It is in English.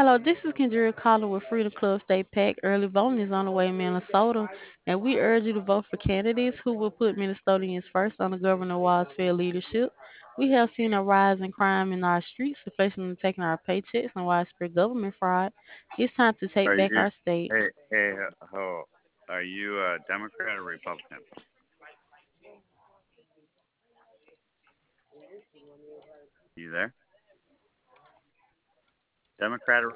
Hello, this is Kendra calling with Freedom Club State PAC. Early voting is on the way in Minnesota, and we urge you to vote for candidates who will put Minnesotans first under Governor Wild's fair leadership. We have seen a rise in crime in our streets, reflecting taking our paychecks and widespread government fraud. It's time to take Are back you? our state. Hey, ho. Are you a Democrat or Republican? You there? Democrat or